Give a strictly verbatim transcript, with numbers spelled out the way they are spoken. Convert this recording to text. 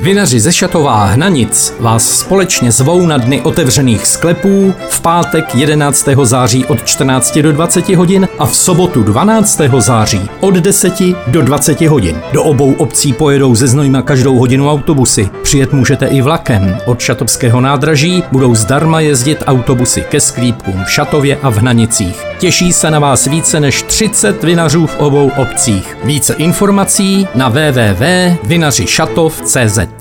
Vinaři ze Šatova a Hnanic vás společně zvou na dny otevřených sklepů v pátek jedenáctého září od čtrnácti do dvaceti hodin a v sobotu dvanáctého září od deseti do dvaceti hodin. Do obou obcí pojedou ze Znojma každou hodinu autobusy. Přijet můžete i vlakem. Od šatovského nádraží budou zdarma jezdit autobusy ke sklípkům v Šatově a v Hnanicích. Těší se na vás více než třicet vinařů v obou obcích. Více informací na w w w tečka vinaři šatov tečka c z.